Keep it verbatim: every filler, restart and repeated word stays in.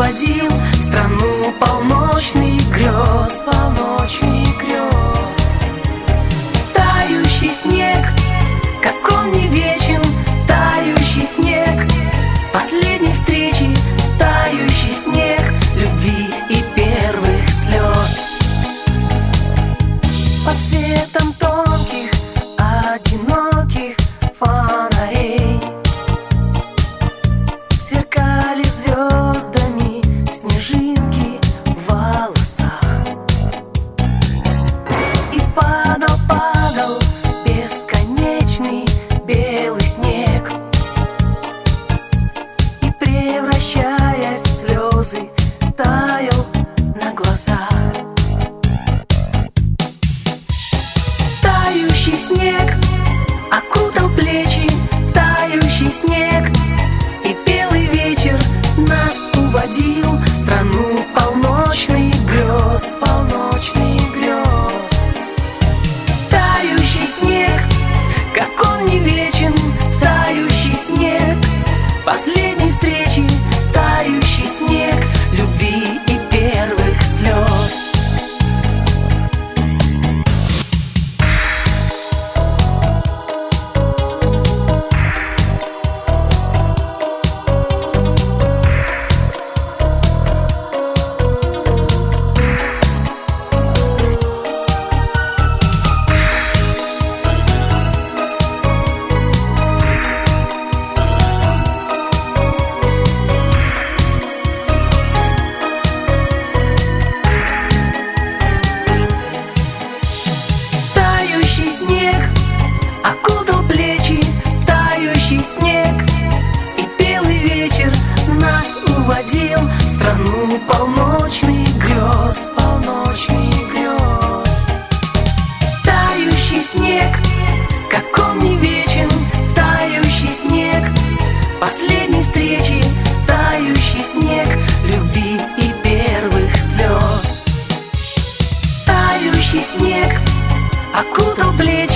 уводил в страну полночных грез, полночных грез. Тающий снег, как он не вечен, тающий снег последней встречи, тающий снег любви и первых слез. Под светом тонких, одиноких фонарей сверкали звездами снежинки в волосах. И падал, падал бесконечный белый снег, и, превращаясь в слезы, таял на глазах. Тающий снег окутал плечи, тающий снег, и белый вечер нас уводил в страну полночных грез, полночных грез. Тающий снег, как он не вечен, тающий снег последней встречи, тающий снег любви и первых слез. Окутал плечи, тающий снег, и белый вечер нас уводил в страну полночных грез, полночных грез. Тающий снег, как он не вечен, тающий снег последней встречи, тающий снег любви и первых слез. Тающий снег окутал плечи,